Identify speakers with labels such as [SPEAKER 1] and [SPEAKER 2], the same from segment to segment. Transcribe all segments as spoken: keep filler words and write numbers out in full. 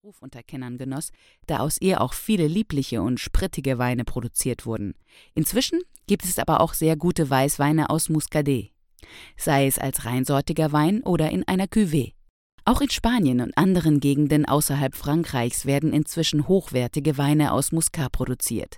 [SPEAKER 1] Ruf unter Kennern genoss, da aus ihr auch viele liebliche und sprittige Weine produziert wurden. Inzwischen gibt es aber auch sehr gute Weißweine aus Muscadet, sei es als reinsortiger Wein oder in einer Cuvée. Auch in Spanien und anderen Gegenden außerhalb Frankreichs werden inzwischen hochwertige Weine aus Muscat produziert.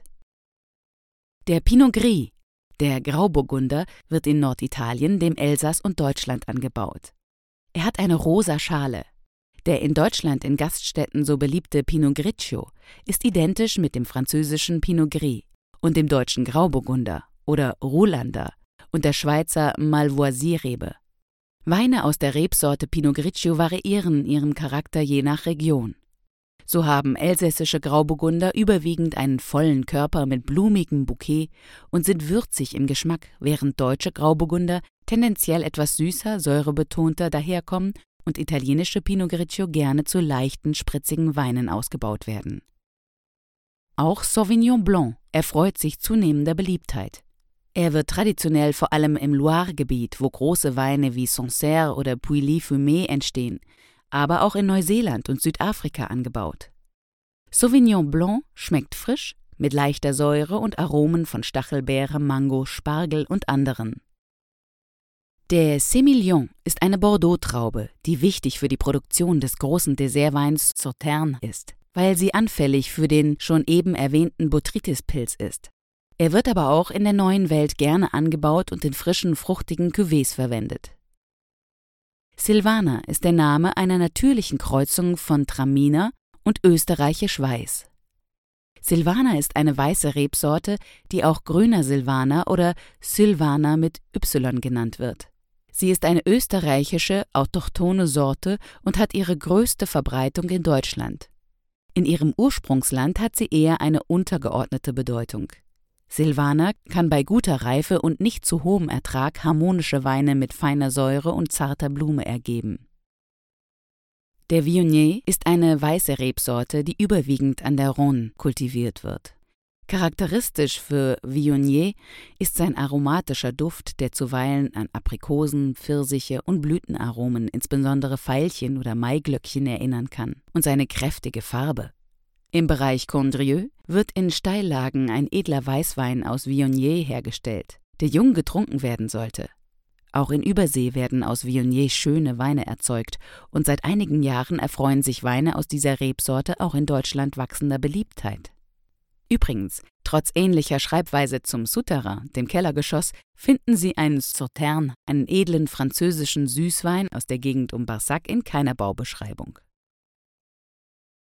[SPEAKER 1] Der Pinot Gris, der Grauburgunder, wird in Norditalien, dem Elsass und Deutschland angebaut. Er hat eine rosa Schale. Der in Deutschland in Gaststätten so beliebte Pinot Grigio ist identisch mit dem französischen Pinot Gris und dem deutschen Grauburgunder oder Ruhlander und der Schweizer Malvoisie-Rebe. Weine aus der Rebsorte Pinot Grigio variieren in ihrem Charakter je nach Region. So haben elsässische Grauburgunder überwiegend einen vollen Körper mit blumigem Bouquet und sind würzig im Geschmack, während deutsche Grauburgunder tendenziell etwas süßer, säurebetonter daherkommen und italienische Pinot Grigio gerne zu leichten, spritzigen Weinen ausgebaut werden. Auch Sauvignon Blanc erfreut sich zunehmender Beliebtheit. Er wird traditionell vor allem im Loire-Gebiet, wo große Weine wie Sancerre oder Pouilly-Fumé entstehen, aber auch in Neuseeland und Südafrika angebaut. Sauvignon Blanc schmeckt frisch, mit leichter Säure und Aromen von Stachelbeere, Mango, Spargel und anderen. Der Sémillon ist eine Bordeaux-Traube, die wichtig für die Produktion des großen Dessertweins Sauterne ist, weil sie anfällig für den schon eben erwähnten Botrytis-Pilz ist. Er wird aber auch in der Neuen Welt gerne angebaut und in frischen, fruchtigen Cuvées verwendet. Silvaner ist der Name einer natürlichen Kreuzung von Traminer und österreichisch Weiß. Silvaner ist eine weiße Rebsorte, die auch grüner Silvaner oder Sylvaner mit Y genannt wird. Sie ist eine österreichische, autochthone Sorte und hat ihre größte Verbreitung in Deutschland. In ihrem Ursprungsland hat sie eher eine untergeordnete Bedeutung. Silvaner kann bei guter Reife und nicht zu hohem Ertrag harmonische Weine mit feiner Säure und zarter Blume ergeben. Der Viognier ist eine weiße Rebsorte, die überwiegend an der Rhône kultiviert wird. Charakteristisch für Viognier ist sein aromatischer Duft, der zuweilen an Aprikosen, Pfirsiche und Blütenaromen, insbesondere Veilchen oder Maiglöckchen, erinnern kann, und seine kräftige Farbe. Im Bereich Condrieu wird in Steillagen ein edler Weißwein aus Viognier hergestellt, der jung getrunken werden sollte. Auch in Übersee werden aus Viognier schöne Weine erzeugt und seit einigen Jahren erfreuen sich Weine aus dieser Rebsorte auch in Deutschland wachsender Beliebtheit. Übrigens, trotz ähnlicher Schreibweise zum Souterrain, dem Kellergeschoss, finden Sie einen Sauterne, einen edlen französischen Süßwein aus der Gegend um Barsac, in keiner Baubeschreibung.